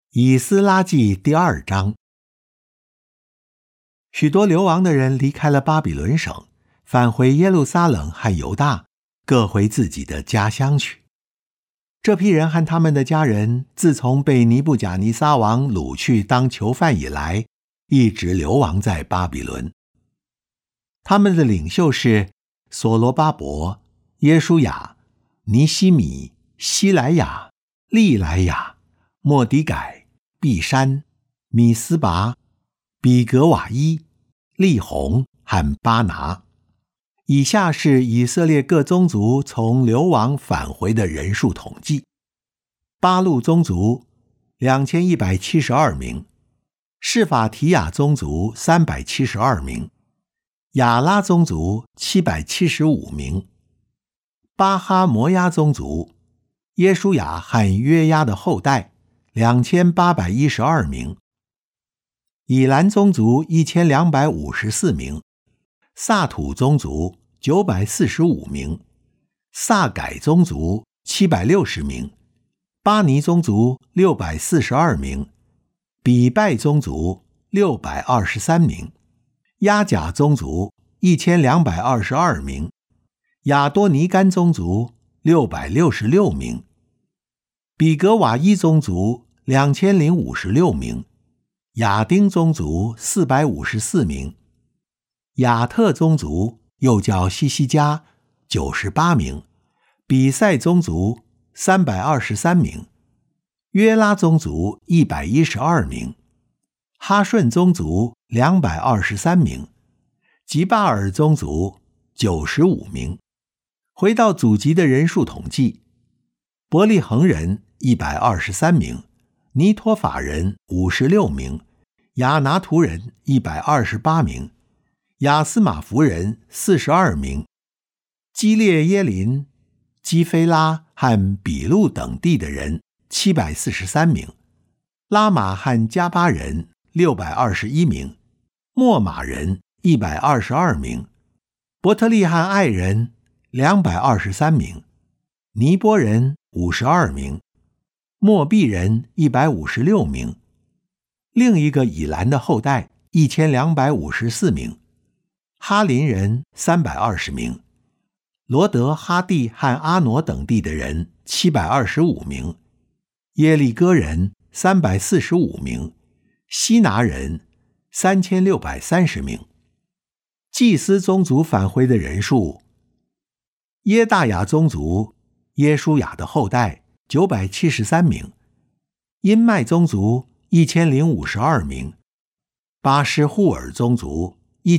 以斯拉记第2章。许多流亡的人离开了巴比伦省，返回耶路撒冷和犹大，各回自己的家乡去。这批人和他们的家人，自从被尼布甲尼撒王掳去当囚犯以来，一直流亡在巴比伦。他们的领袖是所罗巴伯、耶书亚、尼希米、希莱亚、利莱亚、末底改、毕山、米斯拔、比格瓦伊、利宏和巴拿。以下是以色列各宗族从流亡返回的人数统计：巴路宗族2172名，示法提亚宗族372名，亚拉宗族775名，巴哈摩押宗族耶书亚和约押的后代2812名，以兰宗族1254名，萨土宗族945名，萨改宗族760名，巴尼宗族642名，比拜宗族623名，亚甲宗族1222名，亚多尼干宗族666名，比格瓦伊宗族2056名，亚丁宗族454名，亚特宗族又叫西西家98名，比赛宗族323名，约拉宗族112名，哈顺宗族223名，吉巴尔宗族95名。回到祖籍的人数统计：伯利恒人123名，尼托法人56名，亚拿图人128名，亚斯马弗人42名，基列耶林、基菲拉和比路等地的人743名，拉玛和加巴人621名，莫马人122名，伯特利和爱人223名，尼波人52名，莫毕人156名，另一个以兰的后代1254名，哈林人320名，罗德哈地和阿挪等地的人725名，耶利哥人345名，西拿人3630名。祭司宗族返回的人数：耶大雅宗族耶书亚的后代973名，因麦宗族1052名，巴施户尔宗族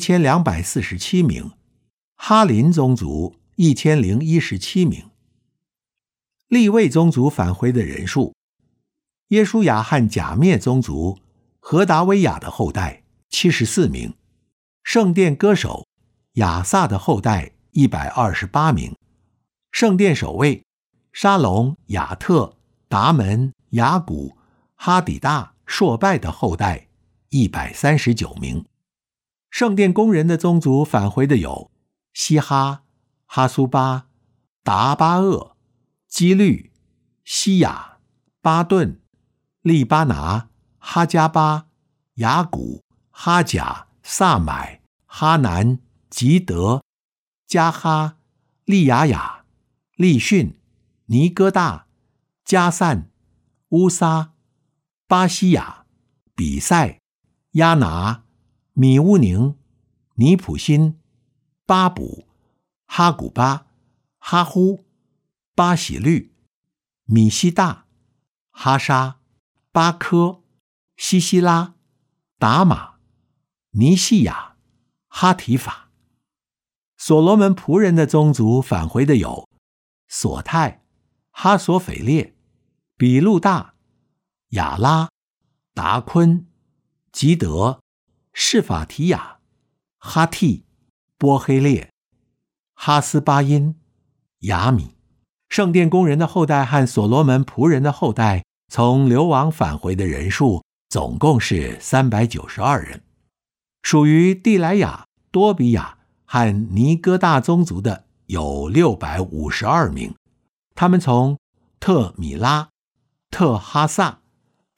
1247名，哈林宗族1017名。利未宗族返回的人数：耶书亚和甲灭宗族何达威亚的后代74名，圣殿歌手亚萨的后代128名，圣殿守卫沙龙、亚特、达门、雅古、哈底大、朔拜的后代139名。圣殿工人的宗族返回的有西哈、哈苏巴、达巴厄、基律、西雅、巴顿、利巴拿、哈加巴、雅古、哈甲、萨买、哈南、吉德、加哈、利雅雅、利逊、尼哥大、加散、乌撒、巴西亚、比赛、亚拿、米乌宁、尼普辛、巴卜、哈古巴、哈呼、巴喜律、米西大、哈沙、巴科、西西拉、达玛、尼西亚、哈提法。所罗门仆人的宗族返回的有索泰、哈索斐列、比路大、亚拉、达昆、吉德、示法提亚、哈替、波黑列、哈斯巴因、雅米。圣殿工人的后代和所罗门仆人的后代从流亡返回的人数总共是392人。属于地莱雅、多比亚和尼哥大宗族的有652名，他们从特米拉、特哈萨、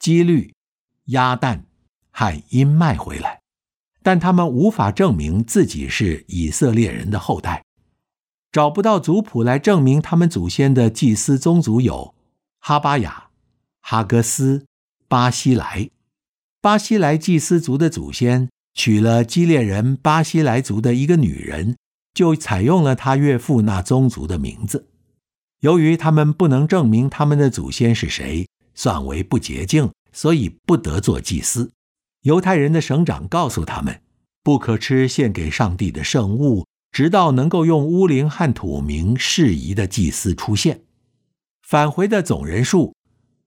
基律、亚旦和音麦回来，但他们无法证明自己是以色列人的后代。找不到族谱来证明他们祖先的祭司宗族有哈巴雅、哈戈斯、巴西莱。巴西莱祭司族的祖先娶了基列人巴西莱族的一个女人，就采用了他岳父那宗族的名字。由于他们不能证明他们的祖先是谁，算为不洁净，所以不得做祭司。犹太人的省长告诉他们，不可吃献给上帝的圣物，直到能够用乌灵和土名适宜的祭司出现。返回的总人数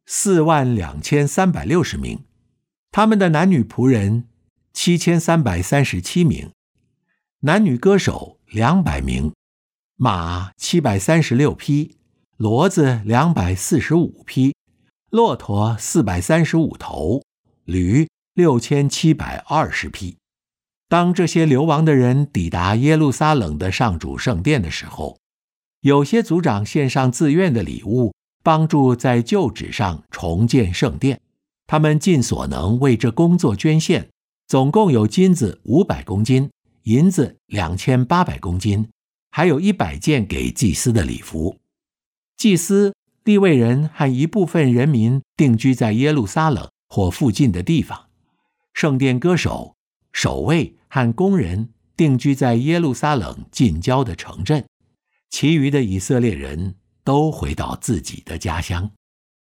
42360名，他们的男女仆人7337名，男女歌手200名，马736匹，骡子245匹，骆驼435头，驴6720匹。当这些流亡的人抵达耶路撒冷的上主圣殿的时候，有些族长献上自愿的礼物，帮助在旧址上重建圣殿。他们尽所能为这工作捐献，总共有金子500公斤，银子2800公斤，还有100件给祭司的礼服。祭司、利未人和一部分人民定居在耶路撒冷或附近的地方。圣殿歌手、守卫和工人定居在耶路撒冷近郊的城镇，其余的以色列人都回到自己的家乡。